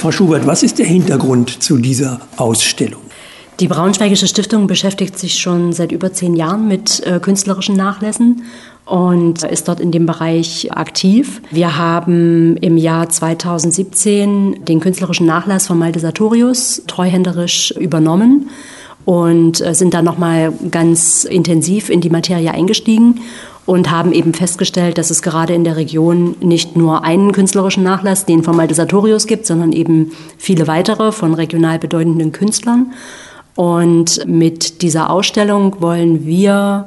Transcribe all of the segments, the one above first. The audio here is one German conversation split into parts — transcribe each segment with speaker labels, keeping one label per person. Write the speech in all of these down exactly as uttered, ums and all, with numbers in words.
Speaker 1: Frau Schubert, was ist der Hintergrund zu dieser Ausstellung?
Speaker 2: Die Braunschweigische Stiftung beschäftigt sich schon seit über zehn Jahren mit äh, künstlerischen Nachlässen und ist dort in dem Bereich aktiv. Wir haben im Jahr zweitausendsiebzehn den künstlerischen Nachlass von Malte Sartorius treuhänderisch übernommen und äh, sind dann nochmal ganz intensiv in die Materie eingestiegen und haben eben festgestellt, dass es gerade in der Region nicht nur einen künstlerischen Nachlass, den von Malte Sartorius gibt, sondern eben viele weitere von regional bedeutenden Künstlern. Und mit dieser Ausstellung wollen wir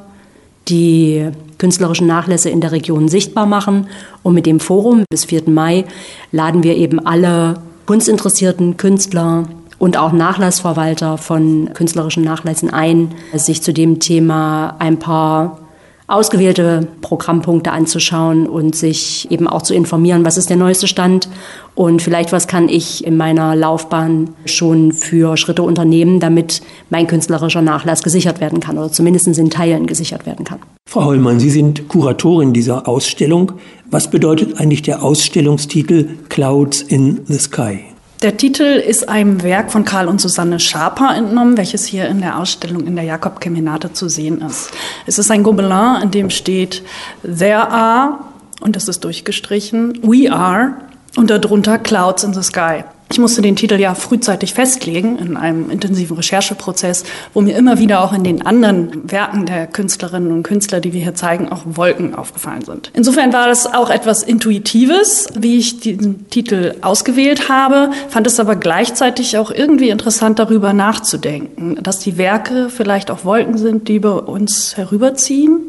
Speaker 2: die künstlerischen Nachlässe in der Region sichtbar machen. Und mit dem Forum bis vierten Mai laden wir eben alle kunstinteressierten Künstler und auch Nachlassverwalter von künstlerischen Nachlässen ein, sich zu dem Thema ein paar ausgewählte Programmpunkte anzuschauen und sich eben auch zu informieren, was ist der neueste Stand und vielleicht was kann ich in meiner Laufbahn schon für Schritte unternehmen, damit mein künstlerischer Nachlass gesichert werden kann oder zumindest in Teilen gesichert werden kann.
Speaker 1: Frau Hollmann, Sie sind Kuratorin dieser Ausstellung. Was bedeutet eigentlich der Ausstellungstitel Clouds in the Sky?
Speaker 3: Der Titel ist einem Werk von Karl und Susanne Schaper entnommen, welches hier in der Ausstellung in der Jakob-Kemenate zu sehen ist. Es ist ein Gobelin, in dem steht There are, und das ist durchgestrichen, We are, und darunter Clouds in the Sky. Ich musste den Titel ja frühzeitig festlegen in einem intensiven Rechercheprozess, wo mir immer wieder auch in den anderen Werken der Künstlerinnen und Künstler, die wir hier zeigen, auch Wolken aufgefallen sind. Insofern war das auch etwas Intuitives, wie ich diesen Titel ausgewählt habe, fand es aber gleichzeitig auch irgendwie interessant, darüber nachzudenken, dass die Werke vielleicht auch Wolken sind, die über uns herüberziehen.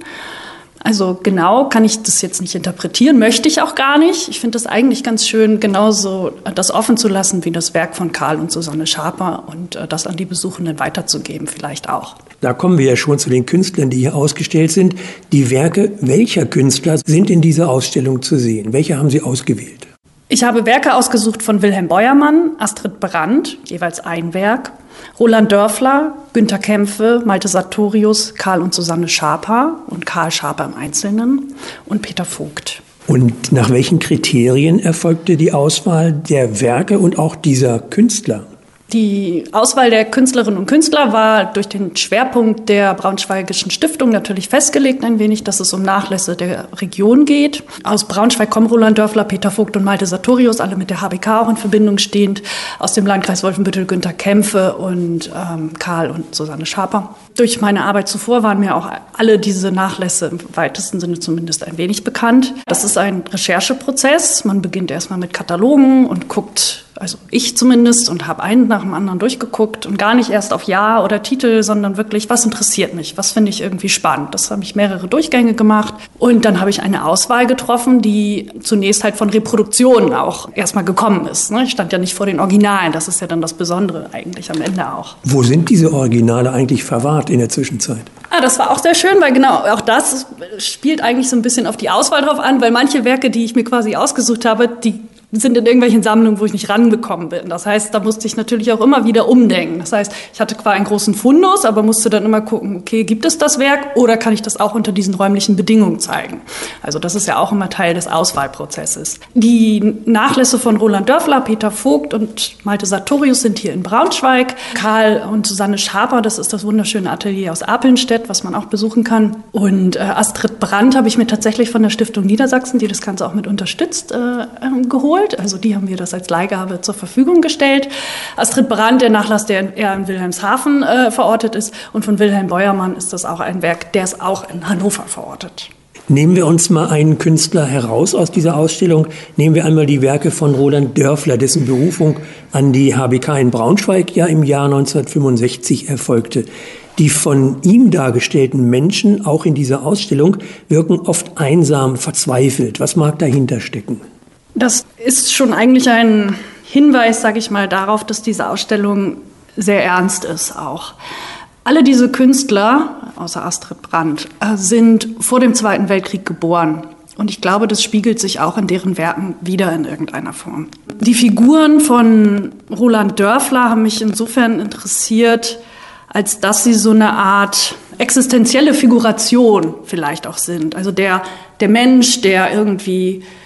Speaker 3: Also genau kann ich das jetzt nicht interpretieren, möchte ich auch gar nicht. Ich finde das eigentlich ganz schön, genauso das offen zu lassen wie das Werk von Karl und Susanne Schaper und das an die Besuchenden weiterzugeben vielleicht auch.
Speaker 1: Da kommen wir ja schon zu den Künstlern, die hier ausgestellt sind. Die Werke welcher Künstler sind in dieser Ausstellung zu sehen? Welche haben Sie ausgewählt?
Speaker 3: Ich habe Werke ausgesucht von Wilhelm Beuermann, Astrid Brandt, jeweils ein Werk, Roland Dörfler, Günter Kämpfe, Malte Sartorius, Karl und Susanne Schaper und Karl Schaper im Einzelnen und Peter Vogt.
Speaker 1: Und nach welchen Kriterien erfolgte die Auswahl der Werke und auch dieser Künstler?
Speaker 3: Die Auswahl der Künstlerinnen und Künstler war durch den Schwerpunkt der Braunschweigischen Stiftung natürlich festgelegt ein wenig, dass es um Nachlässe der Region geht. Aus Braunschweig kommen Roland Dörfler, Peter Vogt und Malte Sartorius, alle mit der H B K auch in Verbindung stehend. Aus dem Landkreis Wolfenbüttel Günter Kämpfe und ähm, Karl und Susanne Schaper. Durch meine Arbeit zuvor waren mir auch alle diese Nachlässe im weitesten Sinne zumindest ein wenig bekannt. Das ist ein Rechercheprozess. Man beginnt erstmal mit Katalogen und guckt, also ich zumindest, und habe einen nach dem anderen durchgeguckt und gar nicht erst auf Jahr oder Titel, sondern wirklich, was interessiert mich, was finde ich irgendwie spannend. Das habe ich mehrere Durchgänge gemacht und dann habe ich eine Auswahl getroffen, die zunächst halt von Reproduktionen auch erstmal gekommen ist. Ich stand ja nicht vor den Originalen, das ist ja dann das Besondere eigentlich am Ende auch.
Speaker 1: Wo sind diese Originale eigentlich verwahrt in der Zwischenzeit?
Speaker 3: Ah, das war auch sehr schön, weil genau auch das spielt eigentlich so ein bisschen auf die Auswahl drauf an, weil manche Werke, die ich mir quasi ausgesucht habe, die sind in irgendwelchen Sammlungen, wo ich nicht rangekommen bin. Das heißt, da musste ich natürlich auch immer wieder umdenken. Das heißt, ich hatte zwar einen großen Fundus, aber musste dann immer gucken, okay, gibt es das Werk oder kann ich das auch unter diesen räumlichen Bedingungen zeigen? Also das ist ja auch immer Teil des Auswahlprozesses. Die Nachlässe von Roland Dörfler, Peter Vogt und Malte Sartorius sind hier in Braunschweig. Karl und Susanne Schaper, das ist das wunderschöne Atelier aus Apelnstedt, was man auch besuchen kann. Und äh, Astrid Brandt habe ich mir tatsächlich von der Stiftung Niedersachsen, die das Ganze auch mit unterstützt, äh, äh, geholt. Also die haben wir das als Leihgabe zur Verfügung gestellt. Astrid Brandt, der Nachlass, der eher in Wilhelmshaven äh, verortet ist. Und von Wilhelm Beuermann ist das auch ein Werk, der ist auch in Hannover verortet.
Speaker 1: Nehmen wir uns mal einen Künstler heraus aus dieser Ausstellung. Nehmen wir einmal die Werke von Roland Dörfler, dessen Berufung an die H B K in Braunschweig ja im Jahr neunzehnhundertfünfundsechzig erfolgte. Die von ihm dargestellten Menschen, auch in dieser Ausstellung, wirken oft einsam, verzweifelt. Was mag dahinter stecken?
Speaker 3: Das ist schon eigentlich ein Hinweis, sage ich mal, darauf, dass diese Ausstellung sehr ernst ist auch. Alle diese Künstler, außer Astrid Brandt, sind vor dem Zweiten Weltkrieg geboren. Und ich glaube, das spiegelt sich auch in deren Werken wieder in irgendeiner Form. Die Figuren von Roland Dörfler haben mich insofern interessiert, als dass sie so eine Art existenzielle Figuration vielleicht auch sind. Also der, der Mensch, der irgendwie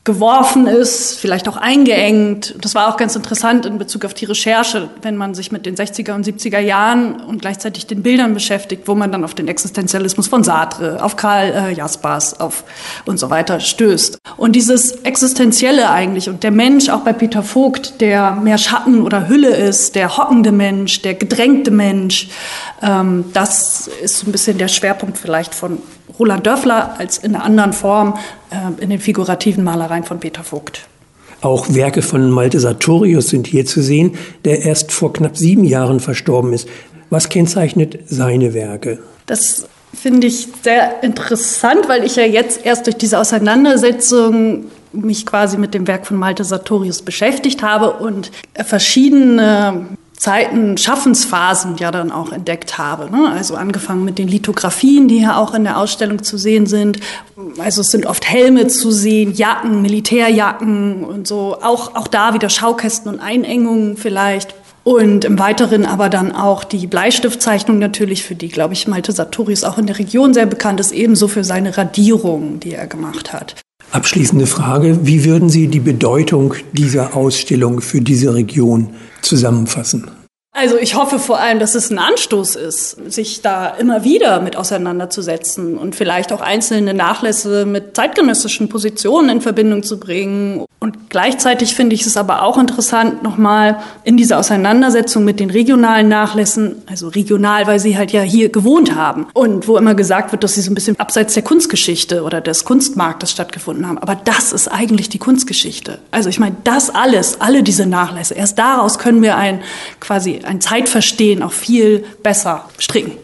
Speaker 3: geworfen ist, vielleicht auch eingeengt. Das war auch ganz interessant in Bezug auf die Recherche, wenn man sich mit den sechziger und siebziger Jahren und gleichzeitig den Bildern beschäftigt, wo man dann auf den Existenzialismus von Sartre, auf Karl äh, Jaspers, auf und so weiter stößt. Und dieses Existenzielle eigentlich und der Mensch, auch bei Peter Vogt, der mehr Schatten oder Hülle ist, der hockende Mensch, der gedrängte Mensch, ähm, das ist so ein bisschen der Schwerpunkt vielleicht von Roland Dörfler als in einer anderen Form äh, in den figurativen Malereien von Peter Vogt.
Speaker 1: Auch Werke von Malte Sartorius sind hier zu sehen, der erst vor knapp sieben Jahren verstorben ist. Was kennzeichnet seine Werke?
Speaker 3: Das finde ich sehr interessant, weil ich ja jetzt erst durch diese Auseinandersetzung mich quasi mit dem Werk von Malte Sartorius beschäftigt habe und verschiedene Zeiten, Schaffensphasen ja dann auch entdeckt habe. Ne? Also angefangen mit den Lithografien, die ja auch in der Ausstellung zu sehen sind. Also es sind oft Helme zu sehen, Jacken, Militärjacken und so. Auch, auch da wieder Schaukästen und Einengungen vielleicht. Und im Weiteren aber dann auch die Bleistiftzeichnung natürlich, für die, glaube ich, Malte Sartorius auch in der Region sehr bekannt ist, ebenso für seine Radierungen, die er gemacht hat.
Speaker 1: Abschließende Frage, wie würden Sie die Bedeutung dieser Ausstellung für diese Region zusammenfassen?
Speaker 3: Also ich hoffe vor allem, dass es ein Anstoß ist, sich da immer wieder mit auseinanderzusetzen und vielleicht auch einzelne Nachlässe mit zeitgenössischen Positionen in Verbindung zu bringen. Und gleichzeitig finde ich es aber auch interessant, nochmal in dieser Auseinandersetzung mit den regionalen Nachlässen, also regional, weil sie halt ja hier gewohnt haben und wo immer gesagt wird, dass sie so ein bisschen abseits der Kunstgeschichte oder des Kunstmarktes stattgefunden haben. Aber das ist eigentlich die Kunstgeschichte. Also ich meine, das alles, alle diese Nachlässe, erst daraus können wir ein quasi ein Zeitverstehen auch viel besser stricken.